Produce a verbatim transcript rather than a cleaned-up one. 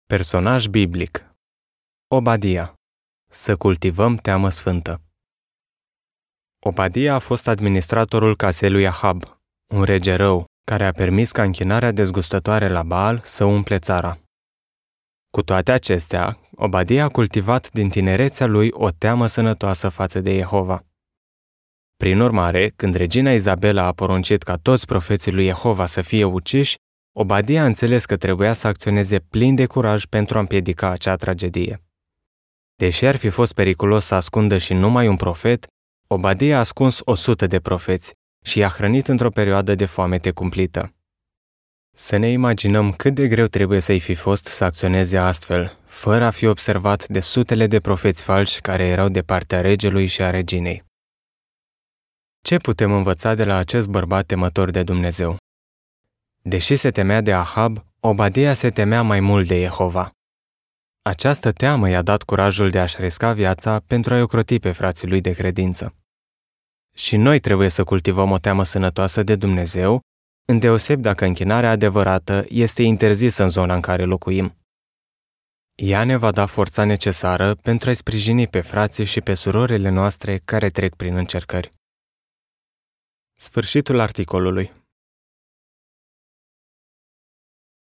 Personaj biblic. Obadia. Să cultivăm teamă sfântă. Obadia a fost administratorul casei lui Ahab, un rege rău, care a permis ca închinarea dezgustătoare la Baal să umple țara. Cu toate acestea, Obadia a cultivat din tinerețea lui o teamă sănătoasă față de Jehova. Prin urmare, când regina Izabela a poruncit ca toți profeții lui Jehova să fie uciși, Obadia a înțeles că trebuia să acționeze plin de curaj pentru a împiedica acea tragedie. Deși ar fi fost periculos să ascundă și numai un profet, Obadia a ascuns o sută de profeți și i-a hrănit într-o perioadă de foamete cumplită. Să ne imaginăm cât de greu trebuie să-i fi fost să acționeze astfel, fără a fi observat de sutele de profeți falși care erau de partea regelui și a reginei. Ce putem învăța de la acest bărbat temător de Dumnezeu? Deși se temea de Ahab, Obadia se temea mai mult de Jehova. Această teamă i-a dat curajul de a-și risca viața pentru a-i ocroti pe frații lui de credință. Și noi trebuie să cultivăm o teamă sănătoasă de Dumnezeu, îndeosebi dacă închinarea adevărată este interzisă în zona în care locuim. Ea ne va da forța necesară pentru a-i sprijini pe frații și pe surorile noastre care trec prin încercări. Sfârșitul articolului.